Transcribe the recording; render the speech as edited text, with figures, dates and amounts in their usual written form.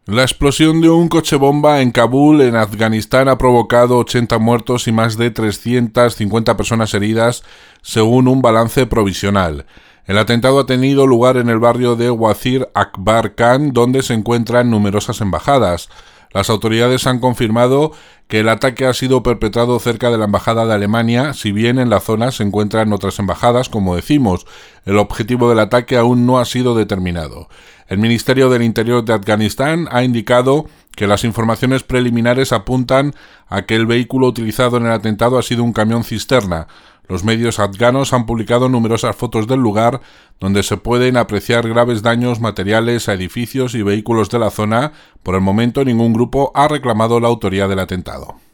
La explosión de un coche bomba en Kabul, en Afganistán, ha provocado 80 muertos y más de 350 personas heridas, según un balance provisional. El atentado ha tenido lugar en el barrio de Wazir Akbar Khan, donde se encuentran numerosas embajadas. Las autoridades han confirmado que el ataque ha sido perpetrado cerca de la embajada de Alemania, si bien en la zona se encuentran otras embajadas, como decimos. El objetivo del ataque aún no ha sido determinado. El Ministerio del Interior de Afganistán ha indicado que las informaciones preliminares apuntan a que el vehículo utilizado en el atentado ha sido un camión cisterna. Los medios afganos han publicado numerosas fotos del lugar donde se pueden apreciar graves daños materiales a edificios y vehículos de la zona. Por el momento, ningún grupo ha reclamado la autoría del atentado.